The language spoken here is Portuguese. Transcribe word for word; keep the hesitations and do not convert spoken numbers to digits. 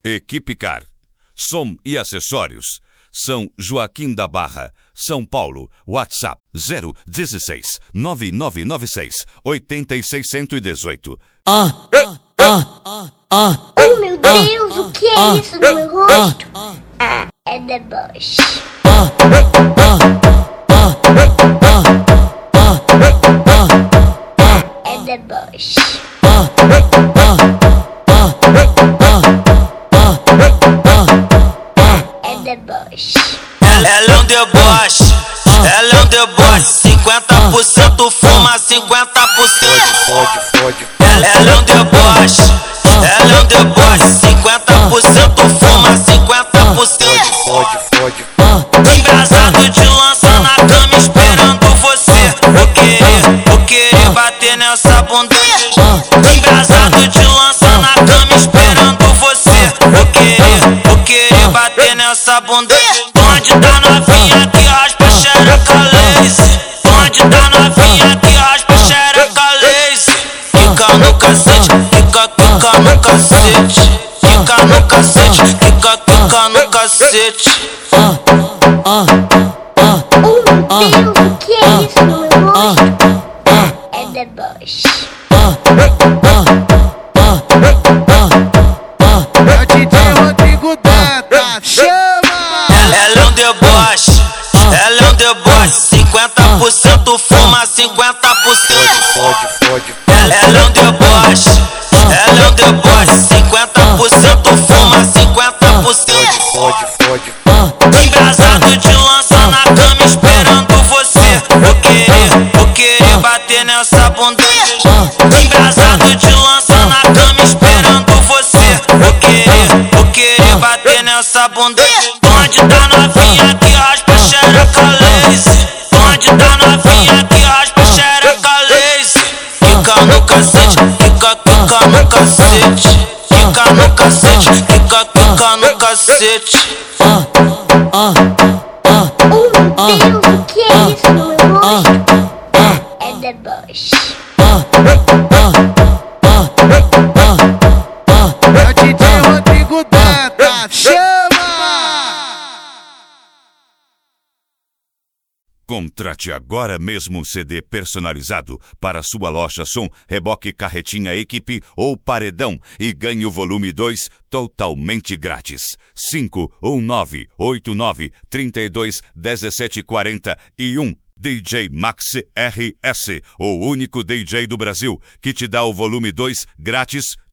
Equipe Car. Som e acessórios. São Joaquim da Barra, São Paulo. WhatsApp zero dezesseis, nove nove nove seis, oito seis um oito. Ah, ah, ah, ah. Oh meu Deus, o que é isso no meu rosto? Ah, é The Bush. Ah, ah, ah, ah, ah, é The Bush. ah, ah, ah, é The Bush. Ela é um deboche, ela é um deboche. cinquenta por cento fuma, cinquenta por cento. Ela é um deboche, ela é um deboche. cinquenta por cento fuma, cinquenta por cento. Engraçado de lança na cama esperando você. Vou querer, vou querer bater nessa bunda. Engraçado de lança na cama esperando você. Vou querer, vou querer bater nessa bunda. Onde tá novinha que raspa xereca lazy? Onde tá novinha que raspa xereca lazy? Fica no cacete, fica, fica no cacete. Fica no cacete, fica, fica no cacete. ah, ah, ah, Oh meu Deus, o que é isso no meu rosto? É The Bush. É o D J Rodrigo Data, chama! Ela é um deboche, ela é um deboche. cinquenta por cento fuma, cinquenta por cento. Ela é um deboche, ela é um deboche. cinquenta por cento fuma, cinquenta por cento. Engraçado de lança na cama esperando você. Vou querer, vou querer bater nessa bunda. Engraçado de lança na cama esperando você. Vou querer, vou querer bater nessa bunda. Onde tá novinha que raspa xereca lazy? Onde tá novinha que raspa xereca lazy? Fica no cacete, fica, fica no cacete. Fica no cacete, fica, fica no cacete. ah, ah, ah, Oh meu Deus, o que é isso no meu rosto? É The Bush. ah, ah, ah, É o D J Rodrigo Data, chama! Contrate agora mesmo um C D personalizado para sua loja som, reboque, carretinha, equipe ou paredão e ganhe o volume dois totalmente grátis. cinco um nove oito nove três dois um sete quatro um. D J Max R S, o único D J do Brasil que te dá o volume dois grátis